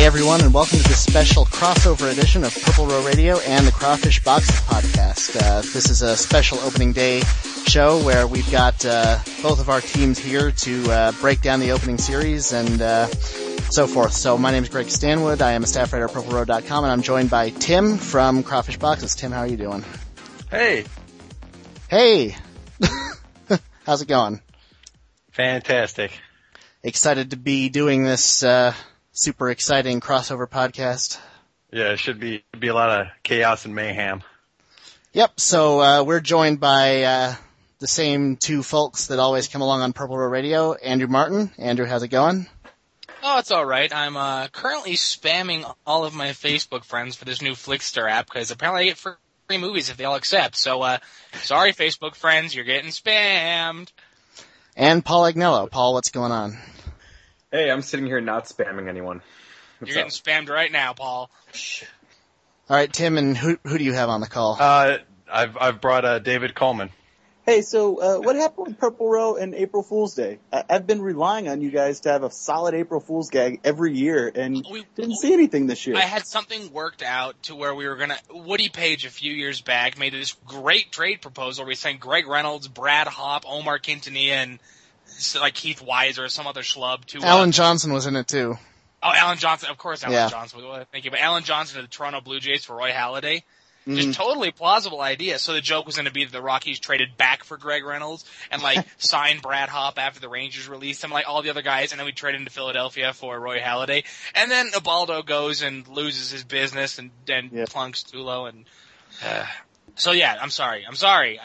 everyone, and welcome to this special crossover edition of Purple Row Radio and the Crawfish Boxes podcast. This is a special opening day show where we've got both of our teams here to break down the opening series and so forth. So my name is Greg Stanwood. I am a staff writer at PurpleRow.com, and I'm joined by Tim from Crawfish Boxes. Tim, how are you doing? Hey. Hey. How's it going? Fantastic. Excited to be doing this super exciting crossover podcast. Yeah, it should be a lot of chaos and mayhem. Yep, so we're joined by the same two folks that always come along on Purple Row Radio, Andrew Martin. Andrew, how's it going? Oh, it's alright. I'm currently spamming all of my Facebook friends for this new Flickster app, because apparently I get free movies if they all accept. So, sorry Facebook friends, you're getting spammed. And Paul Agnello. Paul, what's going on? Hey, I'm sitting here not spamming anyone. You're getting spammed right now, Paul. All right, Tim, and who do you have on the call? I've brought David Coleman. Hey, so what happened with Purple Row and April Fool's Day? I've been relying on you guys to have a solid April Fool's gag every year, and didn't see anything this year. I had something worked out to where we were gonna. Woody Page a few years back made this great trade proposal where he sent Greg Reynolds, Brad Hopp, Omar Quintanilla, and like Keith Wise or some other schlub to Alan Johnson was in it too. Oh, Alan Johnson, of course, Alan Johnson. Thank you, but Alan Johnson to the Toronto Blue Jays for Roy Halladay. Just totally plausible idea. So the joke was going to be that the Rockies traded back for Greg Reynolds and like signed Brad Hopp after the Rangers released him, like all the other guys, and then we traded him to Philadelphia for Roy Halladay. And then Ubaldo goes and loses his business and plunks Tulo and so yeah, I'm sorry. I'm sorry.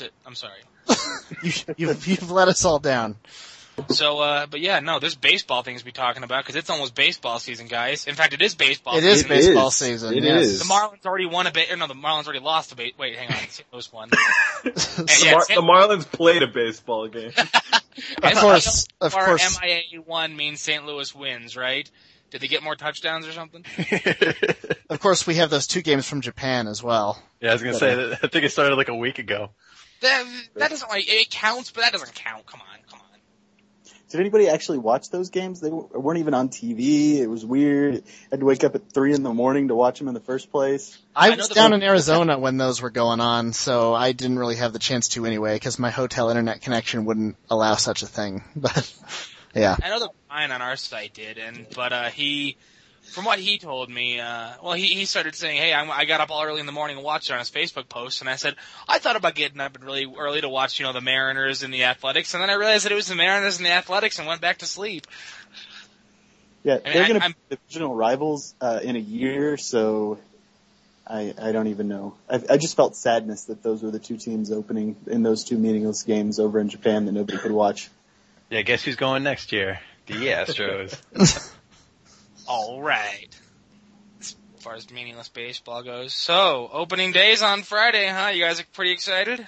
You've let us all down. So, but yeah, no, there's baseball things to be talking about because it's almost baseball season, guys. In fact, it is baseball season. It is baseball season. It is. The Marlins already won the Marlins already lost a wait, hang on, St. Louis won. The Marlins played a baseball game. Of course. MIA won means St. Louis wins, right? Did they get more touchdowns or something? Of course, we have those two games from Japan as well. Yeah, I was gonna say that, I think it started like a week ago. That doesn't it counts, but that doesn't count. Come on. Did anybody actually watch those games? They weren't even on TV. It was weird. I had to wake up at 3 a.m. to watch them in the first place. I was down in Arizona when those were going on, so I didn't really have the chance to anyway, because my hotel internet connection wouldn't allow such a thing. But, yeah. I know the Brian on our site did, but from what he told me, he started saying, hey, I got up all early in the morning and watched it on his Facebook post, and I said, I thought about getting up really early to watch, the Mariners and the Athletics, and then I realized that it was the Mariners and the Athletics and went back to sleep. Yeah, they're going to be divisional rivals in a year, so I don't even know. I just felt sadness that those were the two teams opening in those two meaningless games over in Japan that nobody could watch. Yeah, guess who's going next year? The Astros. All right. As far as meaningless baseball goes. So, opening day's on Friday, huh? You guys are pretty excited?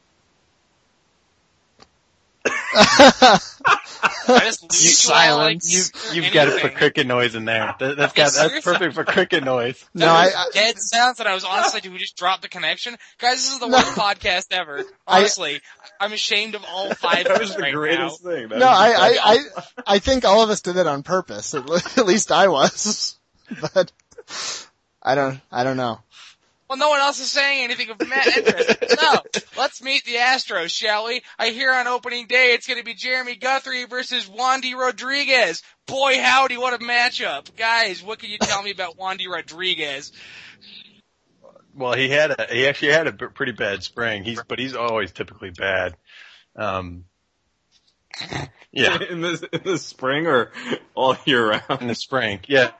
Silence. You've got to put cricket noise in there. That's perfect for cricket noise. No, dead sounds, and I was honestly, did we just drop the connection? Guys, this is the worst podcast ever. Honestly, I'm ashamed of all five of us right now. That was the greatest thing. I think all of us did it on purpose. At least I was. But I don't know. Well, no one else is saying anything of interest. So, let's meet the Astros, shall we? I hear on opening day it's going to be Jeremy Guthrie versus Wandy Rodriguez. Boy, howdy, what a matchup. Guys, what can you tell me about Wandy Rodriguez? Well, he actually had a pretty bad spring. But he's always typically bad. Yeah. In the spring or all year round? In the spring, yeah.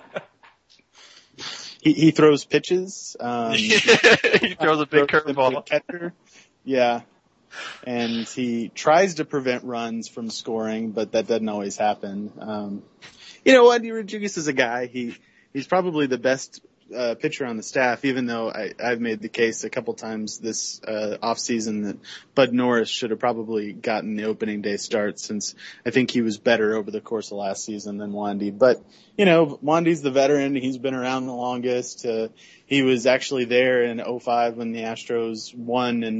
He throws pitches. He throws a big curveball. Catcher. Yeah. And he tries to prevent runs from scoring, but that doesn't always happen. Wandy Rodriguez is a guy. He's probably the best pitcher on the staff, even though I've made the case a couple times this off season that Bud Norris should have probably gotten the opening day start, since I think he was better over the course of last season than Wandy. But Wandy's the veteran. He's been around the longest. He was actually there in 2005 when the Astros won, and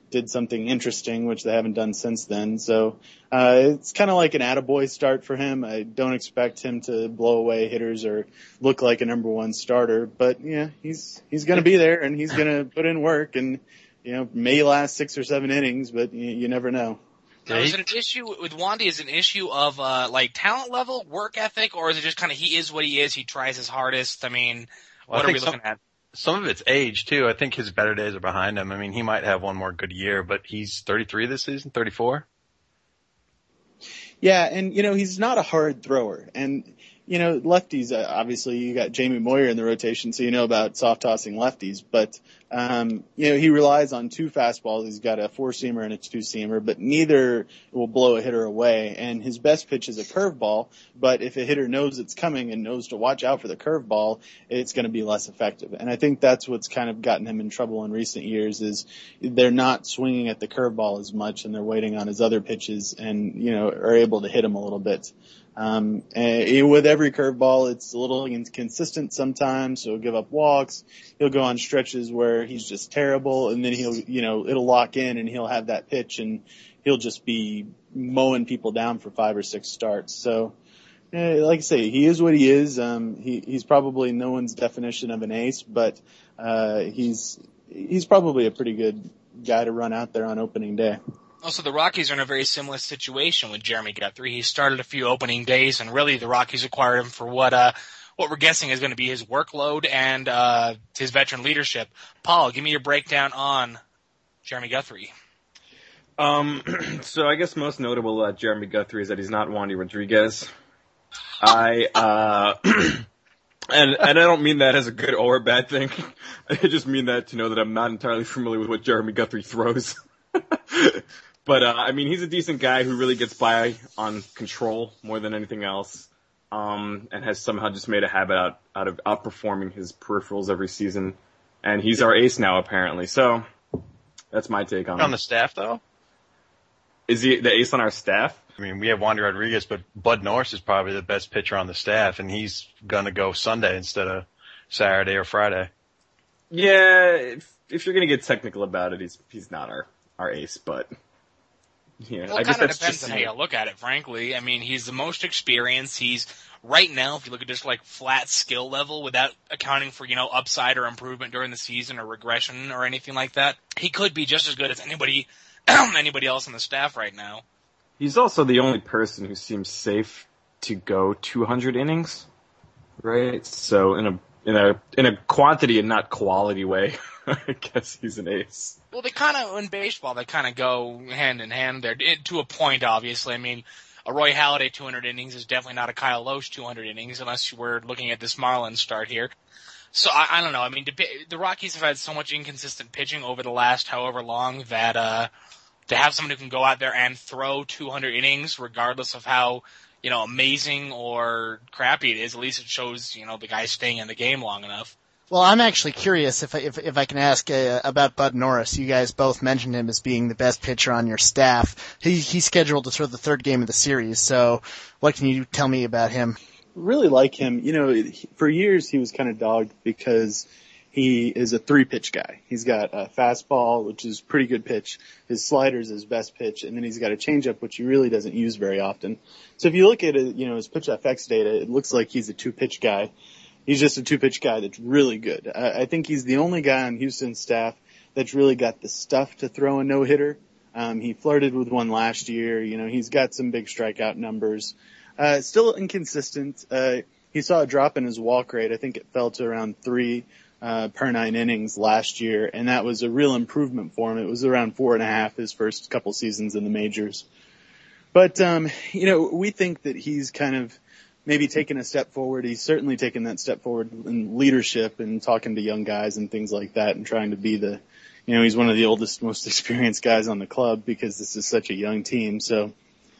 did something interesting, which they haven't done since then. So it's kind of like an attaboy start for him. I don't expect him to blow away hitters or look like a number one starter, but yeah, he's going to be there and he's going to put in work, and may last 6 or 7 innings, but you never know. Now, is it an issue with Wandy? Is it an issue of talent level, work ethic, or is it just kind of he is what he is? He tries his hardest. I mean, what are we looking at? Some of it's age too. I think his better days are behind him. I mean, he might have one more good year, but he's 33 this season, 34. Yeah, and he's not a hard thrower, and lefties. Obviously, you got Jamie Moyer in the rotation, so about soft tossing lefties. But he relies on 2 fastballs. He's got a 4-seamer and a 2-seamer, but neither will blow a hitter away. And his best pitch is a curveball. But if a hitter knows it's coming and knows to watch out for the curveball, it's going to be less effective. And I think that's what's kind of gotten him in trouble in recent years is they're not swinging at the curveball as much, and they're waiting on his other pitches, and are able to hit him a little bit. And with every curveball, it's a little inconsistent sometimes, so he'll give up walks. He'll go on stretches where he's just terrible, and then it'll lock in, and he'll have that pitch, and he'll just be mowing people down for 5 or 6 starts. So, like I say, he is what he is. He's probably no one's definition of an ace, but he's probably a pretty good guy to run out there on opening day. Also, the Rockies are in a very similar situation with Jeremy Guthrie. He started a few opening days, and really the Rockies acquired him for what we're guessing is going to be his workload and his veteran leadership. Paul, give me your breakdown on Jeremy Guthrie. So I guess most notable about Jeremy Guthrie is that he's not Wandy Rodriguez. And I don't mean that as a good or a bad thing. I just mean that to know that I'm not entirely familiar with what Jeremy Guthrie throws. But, he's a decent guy who really gets by on control more than anything else, and has somehow just made a habit out of outperforming his peripherals every season. And he's our ace now, apparently. So, that's my take on it. On the staff, though? Is he the ace on our staff? I mean, we have Wandy Rodriguez, but Bud Norris is probably the best pitcher on the staff, and he's gonna go Sunday instead of Saturday or Friday. Yeah, if you're gonna get technical about it, he's not our ace, but yeah, well, I guess that depends on how you look at it, frankly. I mean, he's the most experienced. He's right now, if you look at just flat skill level without accounting for, upside or improvement during the season or regression or anything like that, he could be just as good as anybody else on the staff right now. He's also the only person who seems safe to go 200 innings, right? So in a quantity and not quality way, I guess he's an ace. Well, in baseball, they kind of go hand in hand there, to a point, obviously. I mean, a Roy Halladay 200 innings is definitely not a Kyle Lohse 200 innings, unless we're looking at this Marlins start here. So, I don't know. I mean, the Rockies have had so much inconsistent pitching over the last however long that, to have someone who can go out there and throw 200 innings, regardless of how, amazing or crappy it is, at least it shows, the guy's staying in the game long enough. Well, I'm actually curious if I can ask about Bud Norris. You guys both mentioned him as being the best pitcher on your staff. He's scheduled to throw the 3rd game of the series, so what can you tell me about him? Really like him. For years he was kind of dogged because he is a 3-pitch guy. He's got a fastball, which is pretty good pitch. His slider's his best pitch, and then he's got a changeup, which he really doesn't use very often. So if you look at his pitch FX data, it looks like he's a 2-pitch guy. He's just a 2-pitch guy that's really good. I think he's the only guy on Houston's staff that's really got the stuff to throw a no-hitter. He flirted with one last year. He's got some big strikeout numbers. Still inconsistent. He saw a drop in his walk rate. I think it fell to around 3 per 9 innings last year, and that was a real improvement for him. It was around 4.5 his first couple seasons in the majors. But, we think that he's kind of maybe taken a step forward. He's certainly taken that step forward in leadership and talking to young guys and things like that, and trying to be he's one of the oldest, most experienced guys on the club because this is such a young team. So,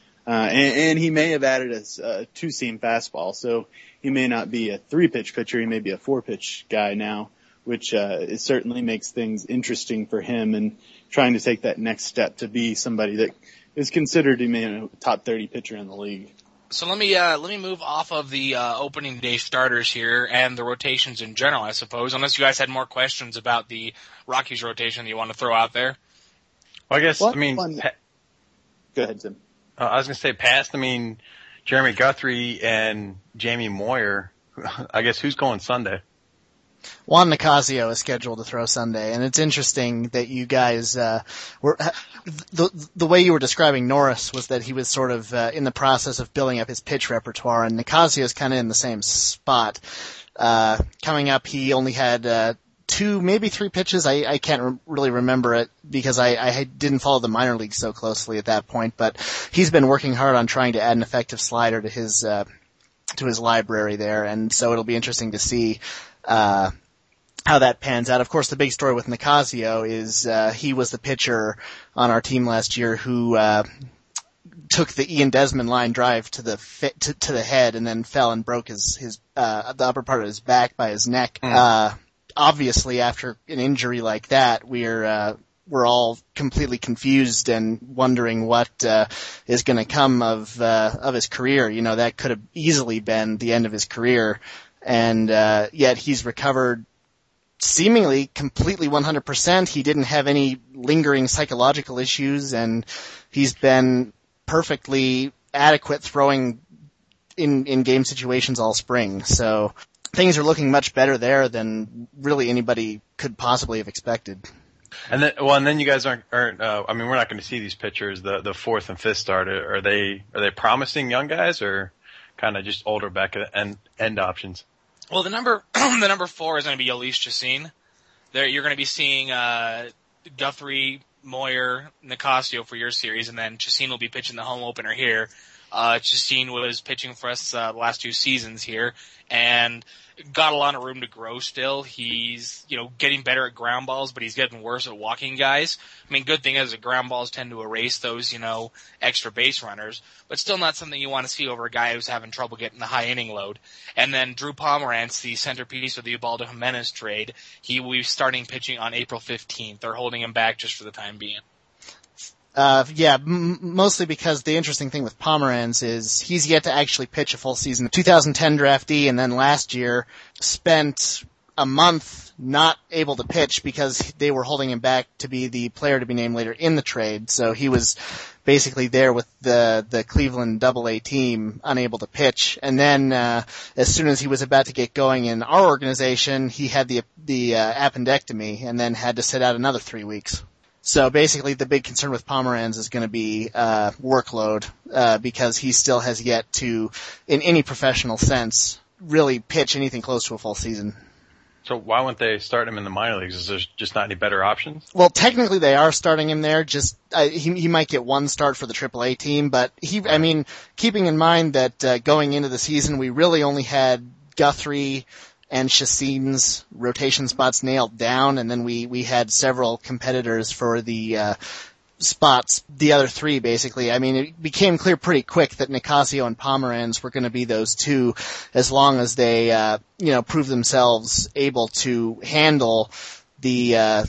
and he may have added a 2-seam fastball. So he may not be a 3-pitch pitcher. He may be a 4-pitch guy now, which, it certainly makes things interesting for him and trying to take that next step to be somebody that is considered a top 30 pitcher in the league. So let me move off of the opening day starters here and the rotations in general, I suppose, unless you guys had more questions about the Rockies rotation that you want to throw out there. Well, I guess, Well, I mean, go ahead, Tim. I was going to say past, I mean, Jeremy Guthrie and Jamie Moyer, I guess who's going Sunday? Juan Nicasio is scheduled to throw Sunday, and it's interesting that you guys were the way you were describing Norris was that he was sort of in the process of building up his pitch repertoire, and Nicasio is kind of in the same spot. Coming up, he only had 2, maybe 3 pitches. I can't really remember it because I didn't follow the minor leagues so closely at that point, but he's been working hard on trying to add an effective slider to his library there, and so it'll be interesting to see how that pans out. Of course, the big story with Nicasio is he was the pitcher on our team last year who took the Ian Desmond line drive to the head and then fell and broke his the upper part of his back by his neck. Obviously, after an injury like that, we're all completely confused and wondering what is going to come of his career. You know, that could have easily been the end of his career. And yet he's recovered seemingly completely 100%. He didn't have any lingering psychological issues, and he's been perfectly adequate throwing in game situations all spring. So things are looking much better there than really anybody could possibly have expected. And then you guys aren't. I mean, we're not going to see these pitchers, the fourth and fifth starter. Are they promising young guys or kind of just older back end options? Well, the number 4 is going to be Jhoulys Chacín. There, you're going to be seeing Guthrie, Moyer, Nicasio for your series, and then Chacín will be pitching the home opener here. Chacín was pitching for us the last 2 seasons here, and got a lot of room to grow still. He's, getting better at ground balls, but he's getting worse at walking guys. I mean, good thing is that ground balls tend to erase those, extra base runners, but still not something you want to see over a guy who's having trouble getting the high inning load. And then Drew Pomerantz, the centerpiece of the Ubaldo Jimenez trade, he will be starting pitching on April 15th. They're holding him back just for the time being. Mostly because the interesting thing with Pomerantz is he's yet to actually pitch a full season. 2010 draftee, and then last year spent a month not able to pitch because they were holding him back to be the player to be named later in the trade. So he was basically there with the Cleveland Double-A team, unable to pitch. And then as soon as he was about to get going in our organization, he had the appendectomy and then had to sit out another 3 weeks. So basically the big concern with Pomerantz is going to be workload because he still has yet to, in any professional sense, really pitch anything close to a full season. So why wouldn't they start him in the minor leagues? Is there just not any better options? Well, technically they are starting him there. Just he might get one start for the AAA team, but keeping in mind that going into the season we really only had Guthrie and Chacín's rotation spots nailed down, and then we had several competitors for the spots, the other 3 basically. I mean, it became clear pretty quick that Nicasio and Pomerantz were going to be those 2 as long as they prove themselves able to handle the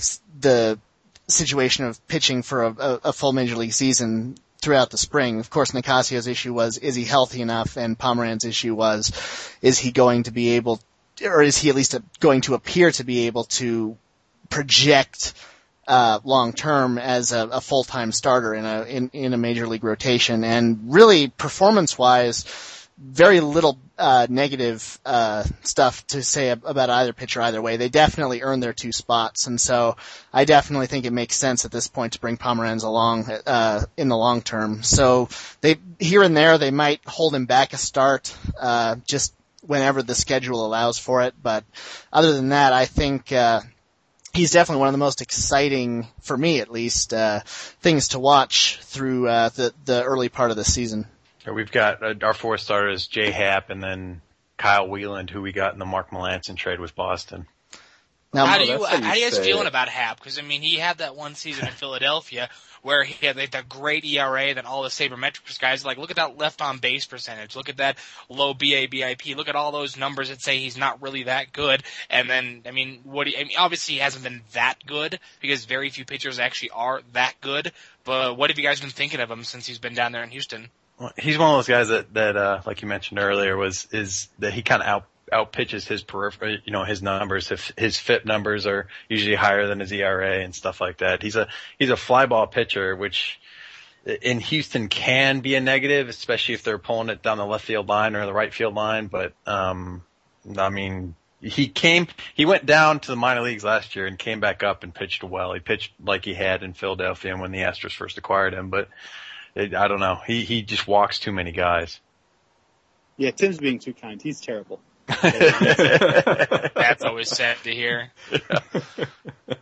situation of pitching for a full major league season throughout the spring. Of course, Nicasio's issue was, is he healthy enough? And Pomerantz's issue was, is he going to be able, or is he at least going to appear to be able to project long term as a full-time starter in a major league rotation? And really, performance-wise, very little negative stuff to say about either pitcher either way. They definitely earned their 2 spots, and so I definitely think it makes sense at this point to bring Pomerantz along in the long term. So they here and there they might hold him back a start just whenever the schedule allows for it, but other than that, I think he's definitely one of the most exciting, for me at least, things to watch through the early part of the season. We've got our 4 starters, Jay Happ, and then Kyle Wieland, who we got in the Mark Melancon trade with Boston. Now, how do you guys feeling about Happ? Because he had that one season in Philadelphia where he had that great ERA, then all the sabermetrics guys look at that left on base percentage, look at that low BABIP, look at all those numbers that say he's not really that good. And then, obviously he hasn't been that good because very few pitchers actually are that good. But what have you guys been thinking of him since he's been down there in Houston? Well, he's one of those guys that like you mentioned earlier is that he kind of out pitches his his numbers. His FIP numbers are usually higher than his ERA and stuff like that. He's a fly ball pitcher, which in Houston can be a negative, especially if they're pulling it down the left field line or the right field line. But, I mean, he went down to the minor leagues last year and came back up and pitched well. He pitched like he had in Philadelphia when the Astros first acquired him, but I don't know. He just walks too many guys. Yeah, Tim's being too kind. He's terrible. That's always sad to hear. Yeah.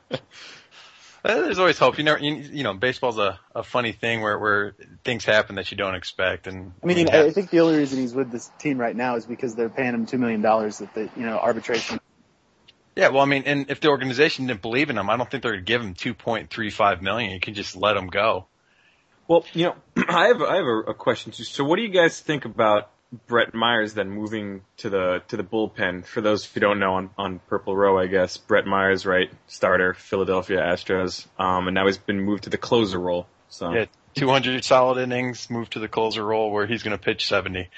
There's always hope. You know, baseball's a funny thing where things happen that you don't expect. And I think the only reason he's with this team right now is because they're paying him $2 million at the arbitration. Yeah, well, I mean, and if the organization didn't believe in him, I don't think they're going to give him $2.35 million. You can just let him go. Well, I have a question too. So, what do you guys think about Brett Myers then moving to the bullpen? For those who don't know, on Purple Row, I guess Brett Myers, right, starter, Philadelphia Astros, and now he's been moved to the closer role. So yeah, 200 solid innings, moved to the closer role where he's going to pitch 70.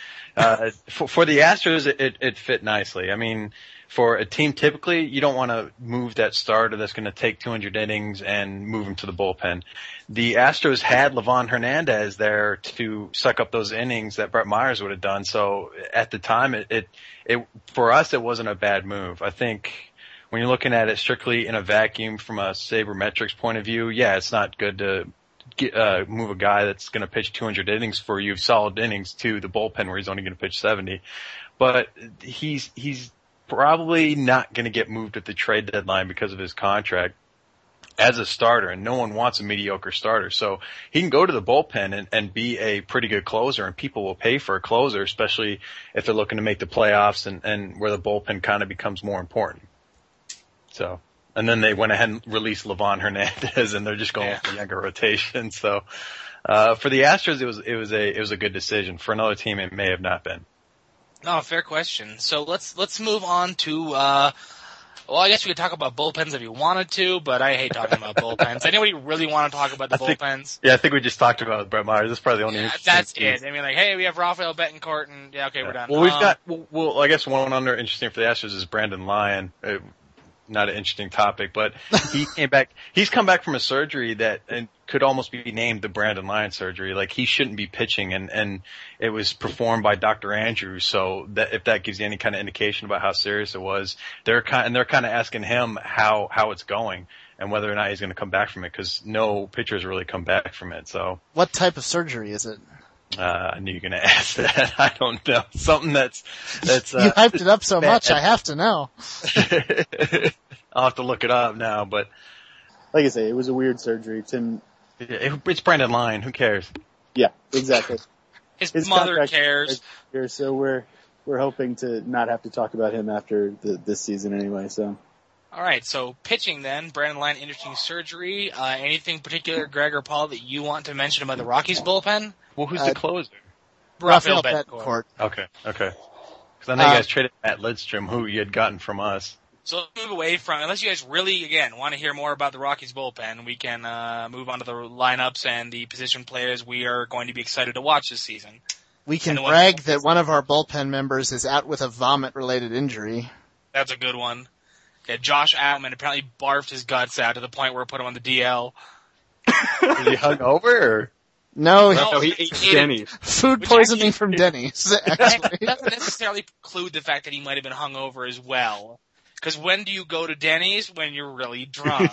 For the Astros, it fit nicely. I mean, for a team, typically you don't want to move that starter that's going to take 200 innings and move him to the bullpen. The Astros had Livan Hernandez there to suck up those innings that Brett Myers would have done. So at the time, it for us, it wasn't a bad move. I think when you're looking at it strictly in a vacuum from a sabermetrics point of view, yeah, it's not good to move a guy that's going to pitch 200 innings for you, solid innings, to the bullpen where he's only going to pitch 70. But he's probably not going to get moved at the trade deadline because of his contract as a starter, and no one wants a mediocre starter. So he can go to the bullpen and be a pretty good closer, and people will pay for a closer, especially if they're looking to make the playoffs and where the bullpen kind of becomes more important. So, and then they went ahead and released Livan Hernandez, and they're just going with the younger rotation. So, for the Astros, it was a good decision. For another team, it may have not been. No, fair question. So let's move on to, well, I guess we could talk about bullpens if you wanted to, but I hate talking about bullpens. Anybody really want to talk about the bullpens? I think we just talked about Brett Myers. That's probably the only interesting That's piece. it. I mean, like, hey, we have Rafael Betancourt, and okay, we're done. Well, we've got, I guess one under interesting for the Astros is Brandon Lyon. Not an interesting topic, but he came back. He's come back from a surgery that and could almost be named the Brandon Lyon surgery. Like, he shouldn't be pitching, and it was performed by Dr. Andrews. So that if that gives you any kind of indication about how serious it was, they're kind of asking him how it's going and whether or not he's going to come back from it, because no pitchers really come back from it. So what type of surgery is it? I knew you were going to ask that. I don't know. Something that's you hyped it up so much, I have to know. I'll have to look it up now, but like I say, it was a weird surgery. Tim, it's Brandon Lyon. Who cares? Yeah, exactly. His mother cares. So we're hoping to not have to talk about him after this season anyway. So. All right, so pitching then, Brandon Lyon, interesting surgery. Anything particular, Greg or Paul, that you want to mention about the Rockies bullpen? Well, who's the closer? Rafael Betancourt. Okay. Because I know you guys traded Matt Lidstrom, who you had gotten from us. So let's move away from, unless you guys really, again, want to hear more about the Rockies bullpen, we can move on to the lineups and the position players we are going to be excited to watch this season. We can brag that one of our bullpen members is out with a vomit-related injury. That's a good one. Okay, Josh Allen apparently barfed his guts out to the point where it put him on the DL. Was he hungover, or? No, he ate Denny's. Food poisoning from Denny's, actually. It doesn't necessarily preclude the fact that he might have been hungover as well. Because when do you go to Denny's? When you're really drunk.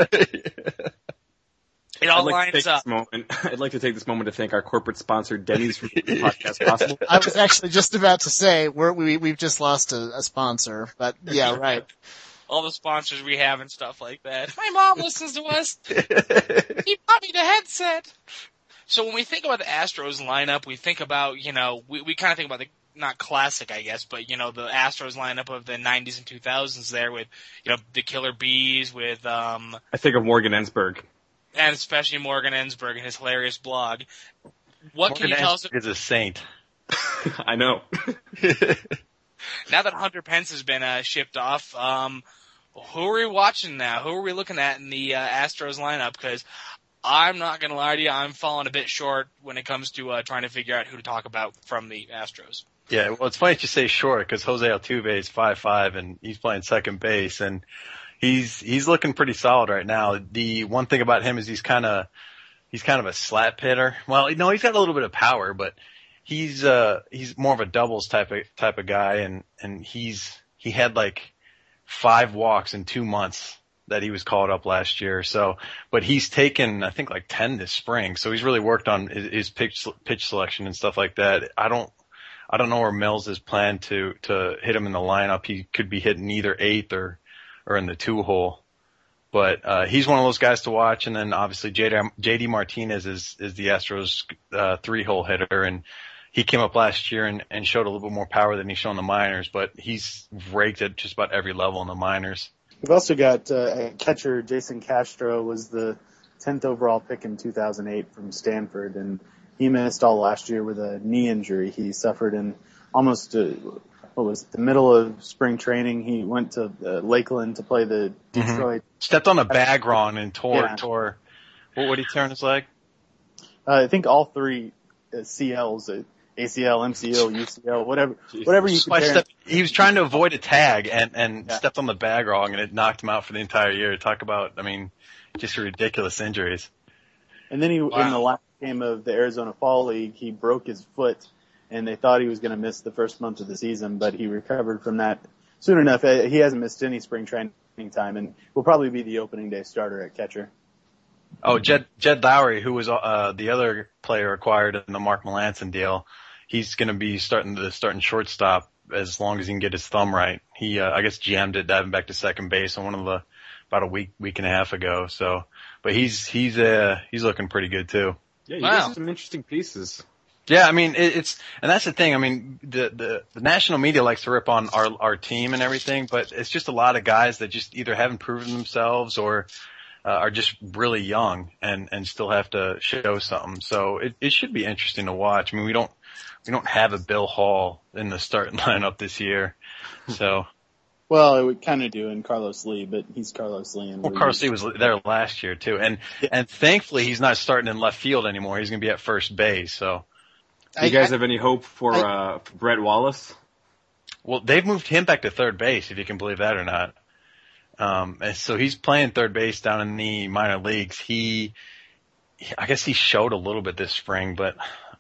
It all lines up. I'd like to take this moment to thank our corporate sponsor, Denny's, for making the podcast possible. I was actually just about to say, we've just lost a sponsor, but yeah, right. All the sponsors we have and stuff like that. My mom listens to us. He bought me the headset. So when we think about the Astros lineup, we think about, we kind of think about the, not classic, I guess, but, the Astros lineup of the 90s and 2000s there with, the Killer Bees, with, I think of Morgan Ensberg. And especially Morgan Ensberg and his hilarious blog. What Morgan can you tell us? Ensberg is a saint. I know. Now that Hunter Pence has been shipped off, who are we watching now? Who are we looking at in the Astros lineup? Because I'm not going to lie to you, I'm falling a bit short when it comes to trying to figure out who to talk about from the Astros. Yeah, well, it's funny that you say short because Jose Altuve is 5'5" and he's playing second base, and he's looking pretty solid right now. The one thing about him is he's kind of a slap hitter. Well, no, he's got a little bit of power, but he's more of a doubles type of guy, and he had like 5 walks in 2 months that he was called up last year. So, but he's taken, I think, like 10 this spring. So he's really worked on his pitch selection and stuff like that. I don't know where Mills is planned to hit him in the lineup. He could be hitting either 8th or in the 2-hole. But, he's one of those guys to watch. And then obviously JD Martinez is the Astros, 3-hole hitter. And he came up last year and showed a little bit more power than he's shown in the minors, but he's raked at just about every level in the minors. We've also got catcher Jason Castro was the 10th overall pick in 2008 from Stanford, and he missed all last year with a knee injury he suffered in almost the middle of spring training. He went to Lakeland to play the Detroit. Stepped on a bag wrong and tore. What did he turn his leg? I think all 3 CLs. ACL, MCL, UCL, whatever you compare. He was trying to avoid a tag and stepped on the bag wrong, and it knocked him out for the entire year. Talk about, just ridiculous injuries. And then in the last game of the Arizona Fall League, he broke his foot, and they thought he was going to miss the first month of the season, but he recovered from that soon enough. He hasn't missed any spring training time, and will probably be the opening day starter at catcher. Oh, Jed Lowry, who was the other player acquired in the Mark Melancon deal. He's going to be starting shortstop as long as he can get his thumb right. He, I guess jammed it diving back to second base on about a week and a half ago. So, but he's looking pretty good too. Yeah, you guys have some interesting pieces. Yeah, and that's the thing. The national media likes to rip on our team and everything, but it's just a lot of guys that just either haven't proven themselves or are just really young and still have to show something. So it should be interesting to watch. We don't have a Bill Hall in the starting lineup this year. So. Well, we kind of do in Carlos Lee, but he's Carlos Lee. Well, Carlos Lee was there last year too. And thankfully he's not starting in left field anymore. He's going to be at first base. So. Do you guys have any hope for Brett Wallace? Well, they've moved him back to third base, if you can believe that or not. And so he's playing third base down in the minor leagues. I guess he showed a little bit this spring, but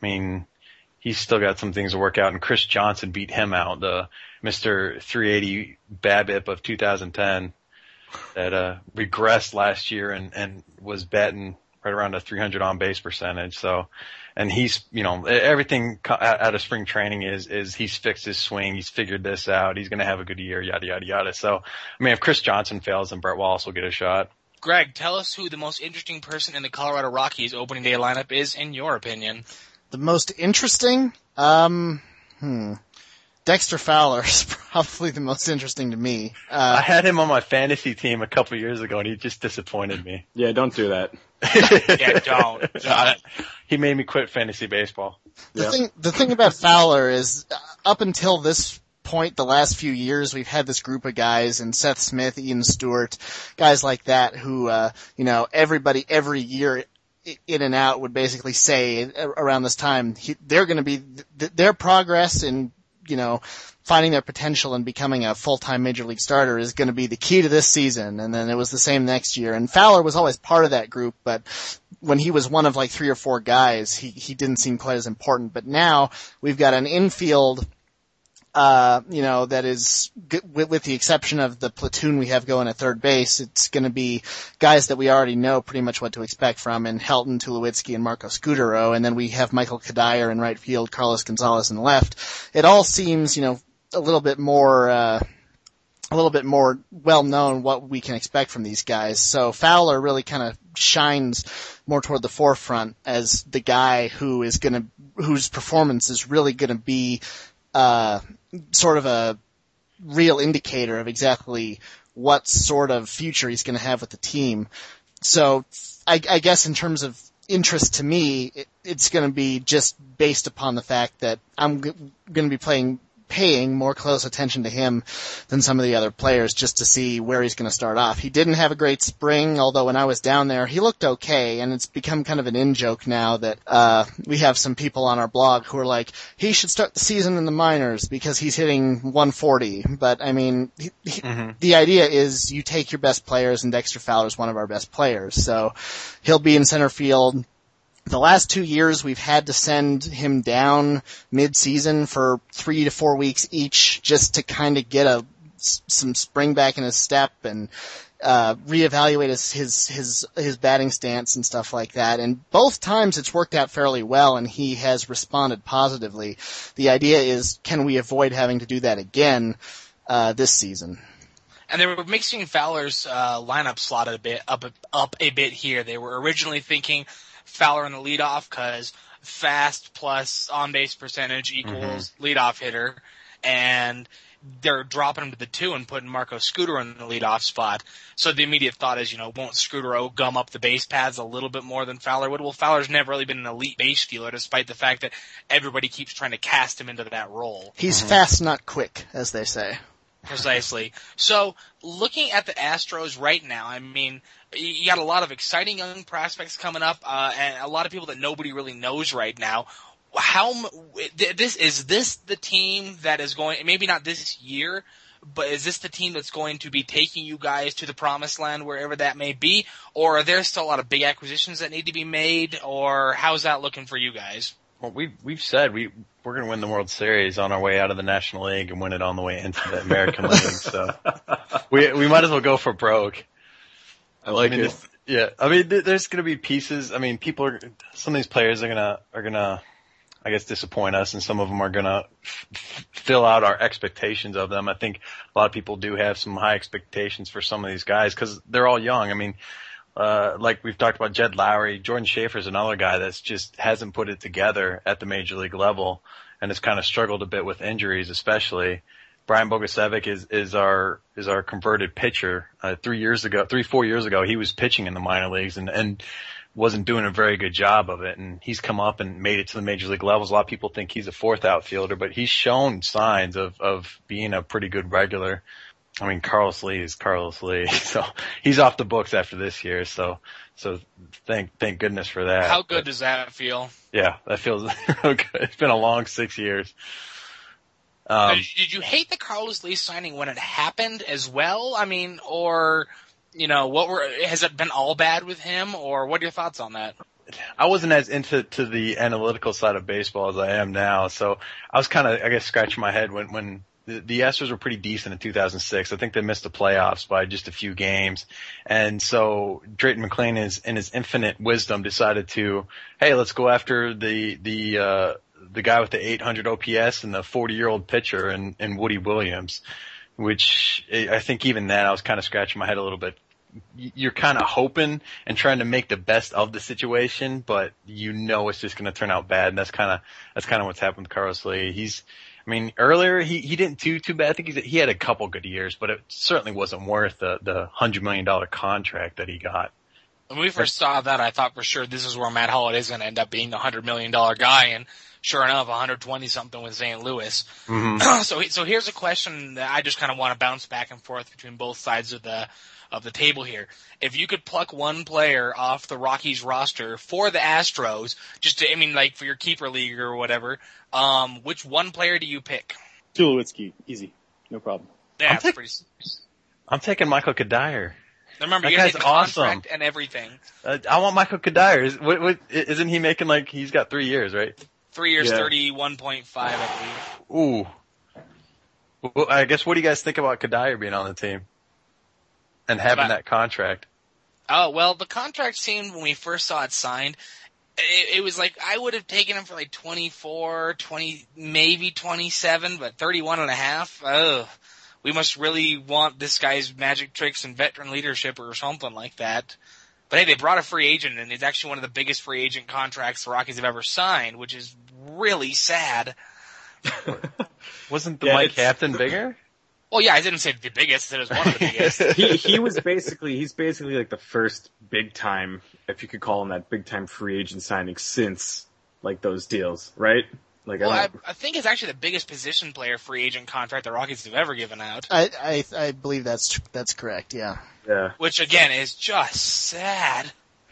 he's still got some things to work out, and Chris Johnson beat him out, the Mr. 380 BABIP of 2010 that regressed last year and was batting right around a 300 on base percentage. So, and he's, everything out of spring training is he's fixed his swing, he's figured this out, he's going to have a good year, yada, yada, yada. So, if Chris Johnson fails, then Brett Wallace will get a shot. Greg, tell us who the most interesting person in the Colorado Rockies opening day lineup is, in your opinion. The most interesting? Dexter Fowler is probably the most interesting to me. I had him on my fantasy team a couple of years ago, and he just disappointed me. Yeah, don't do that. Yeah, don't. He made me quit fantasy baseball. The thing about Fowler is, up until this point, the last few years, we've had this group of guys, and Seth Smith, Ian Stewart, guys like that who, everybody every year in and out would basically say around this time, they're going to be, their progress in, finding their potential and becoming a full-time major league starter is going to be the key to this season. And then it was the same next year. And Fowler was always part of that group, but when he was one of like 3 or 4 guys, he didn't seem quite as important. But now we've got an infield, that is, with the exception of the platoon we have going at third base, it's going to be guys that we already know pretty much what to expect from in Helton, Tulowitzki, and Marco Scutaro, and then we have Michael Kadire in right field, Carlos Gonzalez in left. It all seems, a little bit more well known what we can expect from these guys. So Fowler really kind of shines more toward the forefront as the guy whose performance is really gonna be sort of a real indicator of exactly what sort of future he's going to have with the team. So I guess in terms of interest to me, it's going to be just based upon the fact that I'm going to be paying paying more close attention to him than some of the other players just to see where he's going to start off. He didn't have a great spring, although when I was down there, he looked okay, and it's become kind of an in-joke now that we have some people on our blog who are like, he should start the season in the minors because he's hitting 140. But, I mean, the idea is you take your best players, and Dexter Fowler's one of our best players. So he'll be in center field. The last 2 years, we've had to send him down mid-season for 3 to 4 weeks each just to kind of get some spring back in his step and reevaluate his batting stance and stuff like that. And both times it's worked out fairly well, and he has responded positively. The idea is, can we avoid having to do that again this season? And they were mixing Fowler's lineup slot up a bit here. They were originally thinking Fowler in the leadoff because fast plus on-base percentage equals leadoff hitter, and they're dropping him to the 2 and putting Marco Scutaro in the leadoff spot. So the immediate thought is, won't Scutaro gum up the base paths a little bit more than Fowler would? Well, Fowler's never really been an elite base stealer, despite the fact that everybody keeps trying to cast him into that role. He's fast, not quick, as they say. Precisely. So, looking at the Astros right now, I mean, you got a lot of exciting young prospects coming up, and a lot of people that nobody really knows right now. Is this the team that is going, maybe not this year, but is this the team that's going to be taking you guys to the promised land, wherever that may be? Or are there still a lot of big acquisitions that need to be made, or how's that looking for you guys? Well, we've said we're going to win the World Series on our way out of the National League and win it on the way into the American League. So we might as well go for broke. I like it. Yeah, I mean, there's going to be pieces. I mean, some of these players are gonna, I guess, disappoint us, and some of them are gonna fill out our expectations of them. I think a lot of people do have some high expectations for some of these guys because they're all young. I mean, like we've talked about Jed Lowry, Jordan Schaefer's another guy that's just hasn't put it together at the major league level and has kind of struggled a bit with injuries, especially. Brian Bogusevic is our converted pitcher. 4 years ago, he was pitching in the minor leagues and wasn't doing a very good job of it. And he's come up and made it to the major league levels. A lot of people think he's a fourth outfielder, but he's shown signs of being a pretty good regular. I mean, Carlos Lee is Carlos Lee, so he's off the books after this year. So thank goodness for that. How good does that feel? Yeah, that feels real good. It's been a long 6 years. Did you hate the Carlos Lee signing when it happened as well? I mean, or has it been all bad with him, or what are your thoughts on that? I wasn't as into the analytical side of baseball as I am now, so I was kind of, I guess, scratching my head when the Astros were pretty decent in 2006. I think they missed the playoffs by just a few games. And so Drayton McLean in his infinite wisdom decided to, hey, let's go after the guy with the 800 OPS and the 40-year-old pitcher and Woody Williams, which I think even then I was kind of scratching my head a little bit. You're kind of hoping and trying to make the best of the situation, but it's just going to turn out bad. And that's kind of what's happened with Carlos Lee. Earlier he didn't do too bad. I think he had a couple good years, but it certainly wasn't worth the $100 million contract that he got. When we first saw that, I thought for sure this is where Matt Holliday is going to end up being the $100 million guy, and sure enough, 120 something with St. Louis. Mm-hmm. So here's a question that I just kind of want to bounce back and forth between both sides of the table here. If you could pluck one player off the Rockies roster for the Astros, for your keeper league or whatever, which one player do you pick? Tulowitzki, easy, no problem. Yeah, I'm taking Michael Kadire. Remember, you got the contract and everything. I want Michael Kadire. What, isn't he making he's got 3 years, right? 3 years, yeah. 31.5, I believe. Ooh. Well, I guess what do you guys think about Kadire being on the team and having that contract? Oh, well, the contract seemed, when we first saw it signed, it was like I would have taken him for 24, 20, maybe 27, but 31.5. Ugh. We must really want this guy's magic tricks and veteran leadership or something like that. But hey, they brought a free agent, and it's actually one of the biggest free agent contracts the Rockies have ever signed, which is really sad. Wasn't the Mike Captain bigger? Well, yeah, I didn't say the biggest. It was one of the biggest. He's basically like the first big time, if you could call him that, big time free agent signing since those deals, right? I think it's actually the biggest position player free agent contract the Rockies have ever given out. I believe that's correct. Yeah. Yeah. Which again is just sad.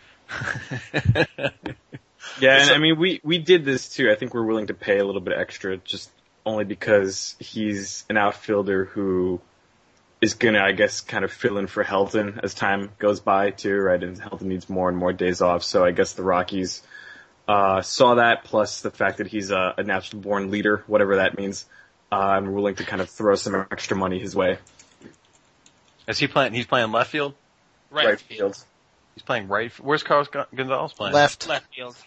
Yeah, and I mean, we did this too. I think we're willing to pay a little bit extra just only because he's an outfielder who is gonna, I guess, kind of fill in for Helton as time goes by too, right? And Helton needs more and more days off, so I guess the Rockies saw that, plus the fact that he's a natural born leader, whatever that means, and we're willing to kind of throw some extra money his way. Is he playing? He's playing left field. Right field. He's playing right. Where's Carlos Gonzalez playing? Left field.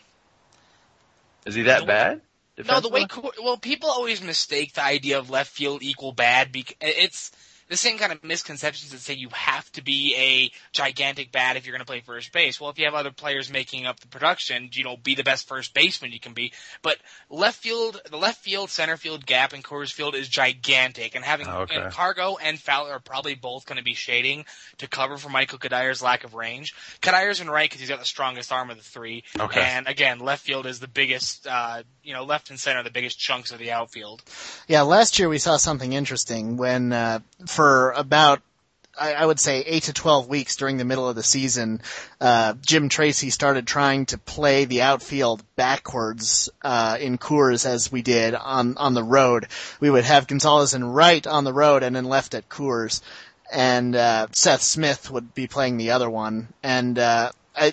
Is he that bad? No, the way people always mistake the idea of left field equal bad because it's the same kind of misconceptions that say you have to be a gigantic bat if you're going to play first base. Well, if you have other players making up the production, be the best first baseman you can be. But the left field, center field gap in Coors Field is gigantic, and and Cargo and Fowler are probably both going to be shading to cover for Michael Kadyr's lack of range. Kadyr's in right because he's got the strongest arm of the three. Okay. And again, left field is the biggest, left and center are the biggest chunks of the outfield. Yeah, last year we saw something interesting when, for about, I would say 8 to 12 weeks during the middle of the season, Jim Tracy started trying to play the outfield backwards, in Coors as we did on the road. We would have Gonzalez in right on the road and then left at Coors. And, Seth Smith would be playing the other one. And, I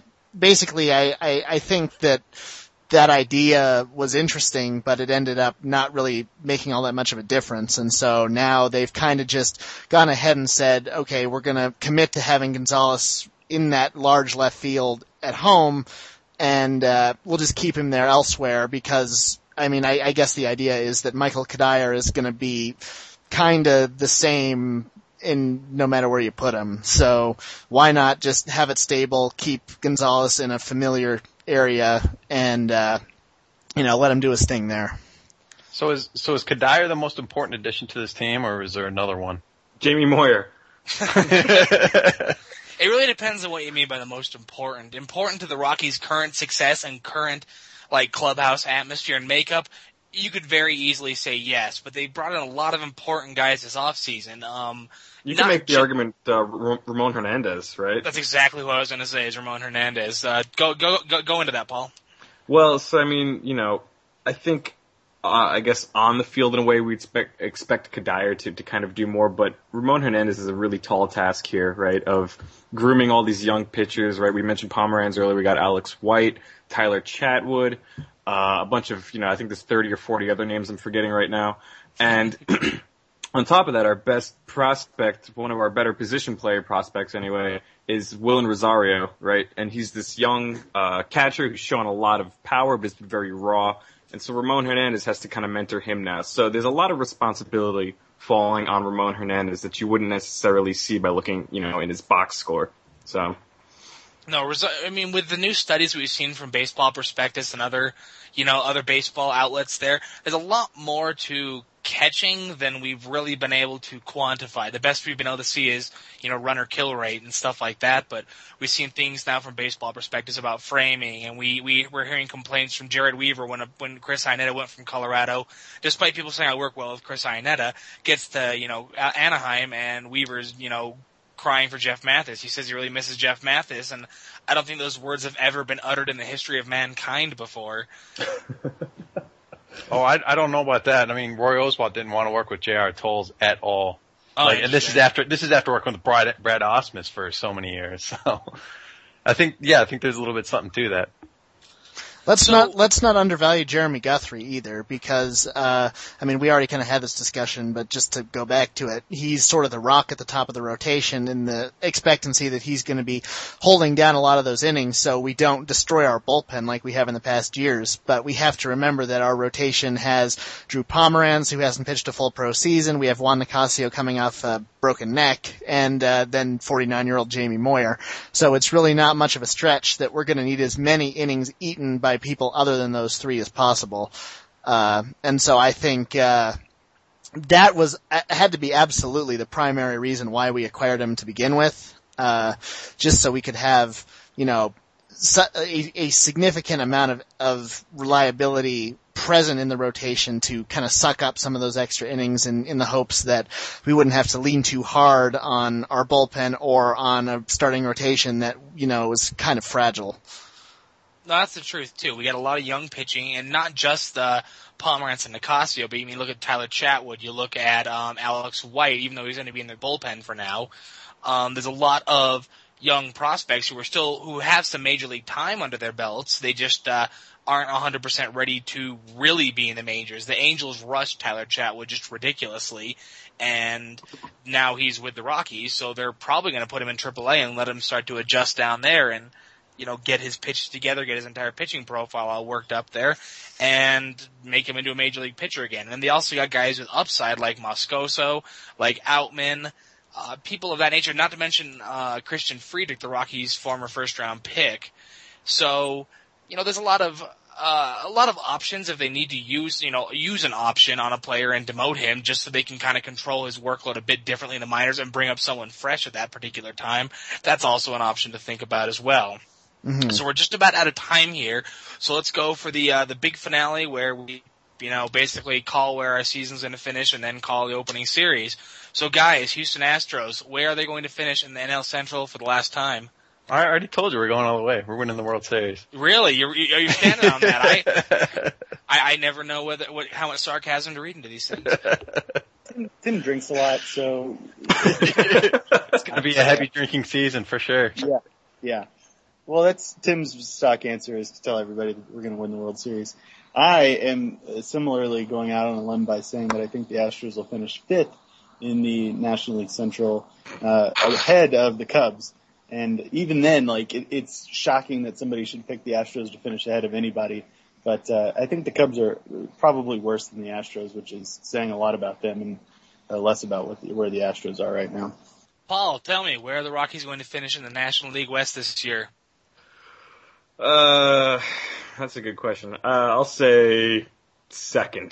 think that idea was interesting, but it ended up not really making all that much of a difference. And so now they've kind of just gone ahead and said, okay, we're going to commit to having Gonzalez in that large left field at home, and we'll just keep him there elsewhere because, I guess the idea is that Michael Cuddyer is going to be kind of the same in no matter where you put him. So why not just have it stable, keep Gonzalez in a familiar area, and let him do his thing there. So is Cuddyer the most important addition to this team, or is there another one? Jamie Moyer. It really depends on what you mean by the most important. Important to the Rockies' current success and current clubhouse atmosphere and makeup, you could very easily say yes, but they brought in a lot of important guys this offseason. You can make the argument Ramon Hernandez, right? That's exactly what I was going to say, is Ramon Hernandez. Go into that, Paul. Well, so I think I guess on the field in a way we expect Cuddyer to kind of do more, but Ramon Hernandez is a really tall task here, right? Of grooming all these young pitchers, right? We mentioned Pomeranz earlier. We got Alex White, Tyler Chatwood, a bunch of I think there's 30 or 40 other names I'm forgetting right now, and. On top of that, our best prospect, one of our better position player prospects anyway, is Willen Rosario, right? And he's this young catcher who's shown a lot of power, but has been very raw. And so Ramon Hernandez has to kind of mentor him now. So there's a lot of responsibility falling on Ramon Hernandez that you wouldn't necessarily see by looking, in his box score. So. No, with the new studies we've seen from Baseball Prospectus and other baseball outlets there's a lot more to catching than we've really been able to quantify. The best we've been able to see is, runner kill rate and stuff like that, but we've seen things now from Baseball Prospectus about framing, and we're hearing complaints from Jared Weaver when Chris Iannetta went from Colorado, despite people saying I work well with Chris Iannetta, gets to, Anaheim, and Weaver's, crying for Jeff Mathis. He says he really misses Jeff Mathis, and I don't think those words have ever been uttered in the history of mankind before. Oh, I don't know about that. Roy Oswalt didn't want to work with J.R. Tolles at all. Oh, and this is after working with Brad Ausmus for so many years. So I think there's a little bit something to that. Let's not undervalue Jeremy Guthrie either, because we already kind of had this discussion, but just to go back to it, he's sort of the rock at the top of the rotation in the expectancy that he's going to be holding down a lot of those innings so we don't destroy our bullpen like we have in the past years. But we have to remember that our rotation has Drew Pomeranz, who hasn't pitched a full pro season. We have Juan Nicasio coming off a broken neck, and then 49-year-old Jamie Moyer. So it's really not much of a stretch that we're going to need as many innings eaten by people other than those three as possible. And so I think that had to be absolutely the primary reason why we acquired him to begin with, just so we could have, a significant amount of reliability present in the rotation to kind of suck up some of those extra innings in the hopes that we wouldn't have to lean too hard on our bullpen or on a starting rotation that, was kind of fragile. No, that's the truth too. We got a lot of young pitching, and not just Pomeranz and Nicasio, but you look at Tyler Chatwood, you look at Alex White, even though he's going to be in their bullpen for now. There's a lot of young prospects who have some major league time under their belts. They just aren't 100% ready to really be in the majors. The Angels rushed Tyler Chatwood just ridiculously, and now he's with the Rockies, so they're probably going to put him in AAA and let him start to adjust down there and, get his pitch together, get his entire pitching profile all worked up there, and make him into a major league pitcher again. And they also got guys with upside like Moscoso, like Outman, people of that nature, not to mention Christian Friedrich, the Rockies' former first-round pick. So, there's a lot of options if they need to use an option on a player and demote him just so they can kind of control his workload a bit differently in the minors and bring up someone fresh at that particular time. That's also an option to think about as well. Mm-hmm. So we're just about out of time here. So let's go for the big finale where we, basically call where our season's going to finish and then call the opening series. So guys, Houston Astros, where are they going to finish in the NL Central for the last time? I already told you we're going all the way. We're winning the World Series. Really? You're standing on that? I never know how much sarcasm to read into these things. Tim drinks a lot, so it's going to be a heavy drinking season for sure. Yeah. Well, that's Tim's stock answer, is to tell everybody that we're going to win the World Series. I am similarly going out on a limb by saying that I think the Astros will finish 5th in the National League Central, ahead of the Cubs. And even then, it's shocking that somebody should pick the Astros to finish ahead of anybody. But I think the Cubs are probably worse than the Astros, which is saying a lot about them and less about where the Astros are right now. Paul, tell me, where are the Rockies going to finish in the National League West this year? That's a good question. I'll say 2nd.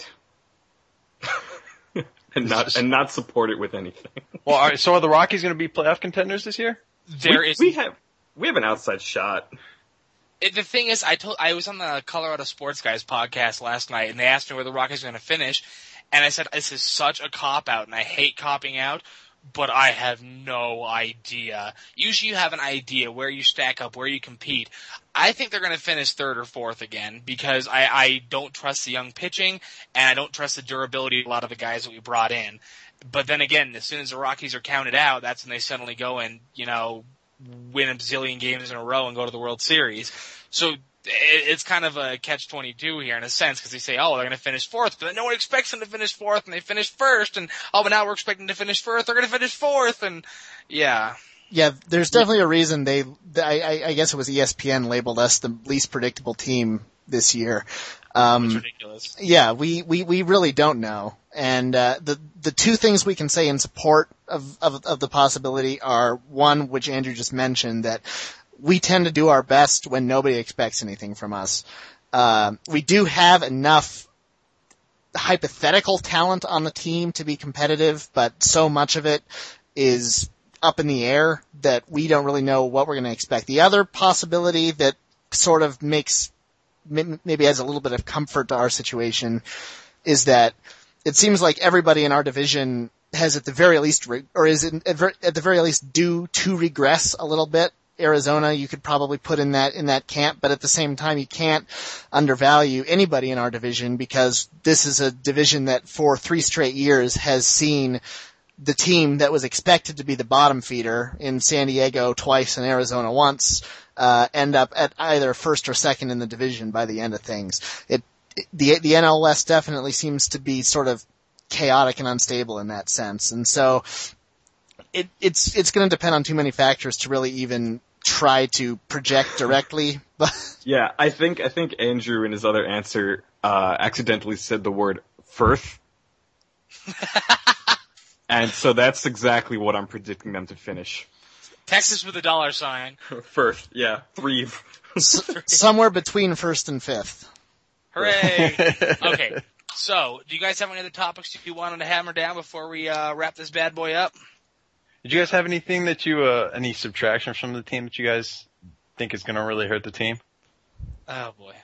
and not support it with anything. Well, all right, so are the Rockies going to be playoff contenders this year? We have an outside shot. The thing is, I was on the Colorado Sports Guys podcast last night, and they asked me where the Rockies are going to finish, and I said, this is such a cop-out, and I hate copping out, but I have no idea. Usually you have an idea where you stack up, where you compete. I think they're going to finish 3rd or 4th again, because I don't trust the young pitching, and I don't trust the durability of a lot of the guys that we brought in. But then again, as soon as the Rockies are counted out, that's when they suddenly go and, win a bazillion games in a row and go to the World Series. So it's kind of a catch-22 here in a sense, because they say, they're going to finish 4th, but then no one expects them to finish 4th, and they finish 1st, and but now we're expecting to finish 1st, they're going to finish 4th, and yeah. Yeah, there's definitely a reason I guess it was ESPN labeled us the least predictable team this year. It's ridiculous. Yeah, we really don't know. And the two things we can say in support of the possibility are, one, which Andrew just mentioned, that we tend to do our best when nobody expects anything from us. We do have enough hypothetical talent on the team to be competitive, but so much of it is up in the air that we don't really know what we're going to expect. The other possibility that sort of maybe adds a little bit of comfort to our situation is that it seems like everybody in our division has at the very least, at the very least due to regress a little bit. Arizona, you could probably put in that camp, but at the same time, you can't undervalue anybody in our division, because this is a division that for 3 straight years has seen the team that was expected to be the bottom feeder in San Diego twice and Arizona once, end up at either 1st or 2nd in the division by the end of things. The NL West definitely seems to be sort of chaotic and unstable in that sense. And so it's going to depend on too many factors to really even try to project directly. But yeah, I think Andrew in his other answer accidentally said the word Firth. And so that's exactly what I'm predicting them to finish. Texas with a $sign. Firth, yeah. 3. Somewhere between 1st and 5th. Hooray! Okay, so do you guys have any other topics you wanted to hammer down before we wrap this bad boy up? Did you guys have anything that any subtractions from the team that you guys think is going to really hurt the team? Oh boy.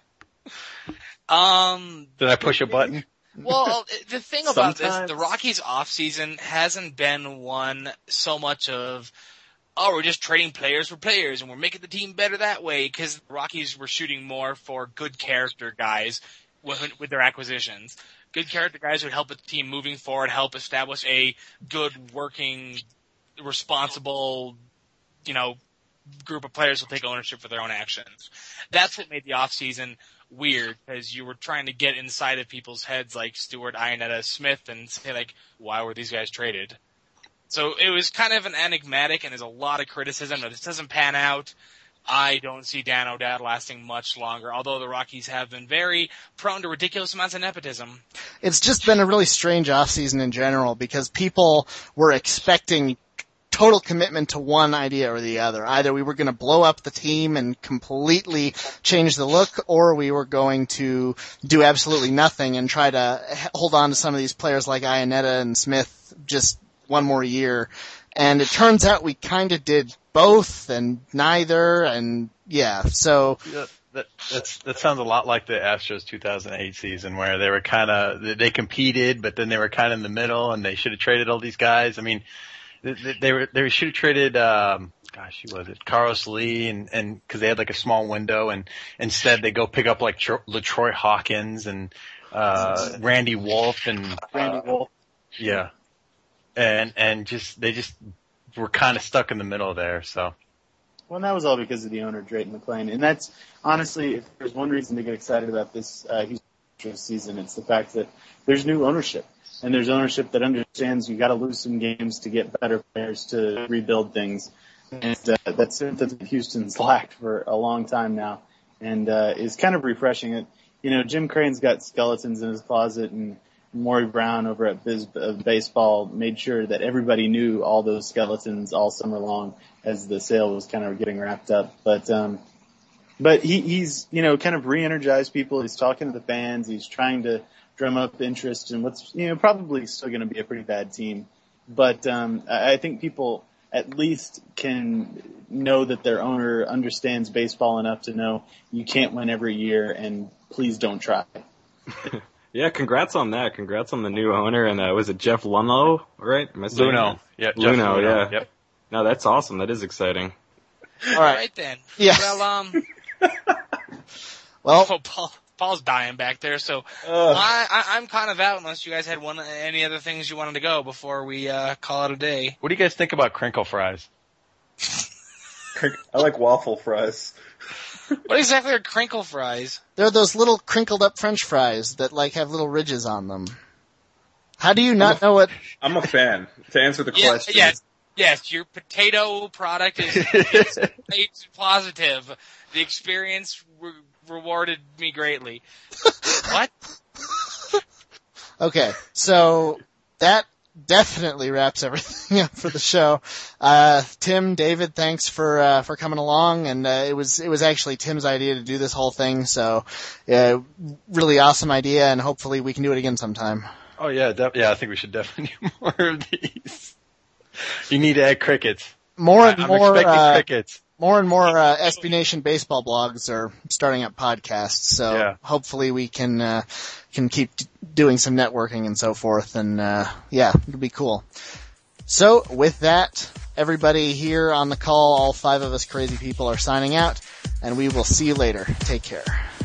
Did I push a button? Well, the thing about this, the Rockies offseason hasn't been one so much of, oh, we're just trading players for players and we're making the team better that way, because the Rockies were shooting more for good character guys with their acquisitions. Good character guys would help the team moving forward, help establish a good working, responsible, group of players who take ownership for their own actions. That's what made the offseason weird, because you were trying to get inside of people's heads like Stewart, Iannetta, Smith, and say like, why were these guys traded? So it was kind of an enigmatic, and there's a lot of criticism that this doesn't pan out. I don't see Dan O'Dowd lasting much longer, although the Rockies have been very prone to ridiculous amounts of nepotism. It's just been a really strange offseason in general, because people were expecting total commitment to one idea or the other. Either we were going to blow up the team and completely change the look, or we were going to do absolutely nothing and try to hold on to some of these players like Iannetta and Smith just one more year. And it turns out we kind of did both and neither, and yeah, so... That sounds a lot like the Astros 2008 season, where they were they competed, but then they were kind of in the middle, and they should have traded all these guys. I mean, they should have traded, who was it? Carlos Lee, and cause they had like a small window, and instead they go pick up like LaTroy Hawkins and, Randy Wolf and, yeah. And they just were kind of stuck in the middle there, so. Well, and that was all because of the owner, Drayton McClain. And that's, honestly, if there's one reason to get excited about this, Houston season, it's the fact that there's new ownership. And there's ownership that understands you got to lose some games to get better players to rebuild things, and that's what Houston's lacked for a long time now, and is kind of refreshing. Jim Crane's got skeletons in his closet, and Maury Brown over at Baseball made sure that everybody knew all those skeletons all summer long as the sale was kind of getting wrapped up. But he's kind of re-energized people. He's talking to the fans. He's trying to drum up interest in what's, probably still going to be a pretty bad team. But, I think people at least can know that their owner understands baseball enough to know you can't win every year, and please don't try. Yeah, congrats on that. Congrats on the new owner. And, was it Jeff Luhnow, right? Luhnow. Yeah, Luhnow, yeah. Yep. No, that's awesome. That is exciting. All right then. Yeah. Well, Paul's dying back there, so I'm kind of out unless you guys had any other things you wanted to go before we call it a day. What do you guys think about crinkle fries? I like waffle fries. What exactly are crinkle fries? They're those little crinkled up French fries that have little ridges on them. How do you not know what? I'm a fan. To answer the question. Yes, your potato product is positive. The experience rewarded me greatly. What? Okay, so that definitely wraps everything up for the show. Tim, David, thanks for coming along, and it was actually Tim's idea to do this whole thing, so really awesome idea, and hopefully we can do it again sometime. Oh yeah, I think we should definitely do more of these. You need to add crickets. I'm expecting crickets. More and more SB Nation baseball blogs are starting up podcasts, so hopefully we can keep doing some networking and so forth, and it'll be cool. So with that, everybody here on the call, all 5 of us crazy people are signing out, and we will see you later. Take care.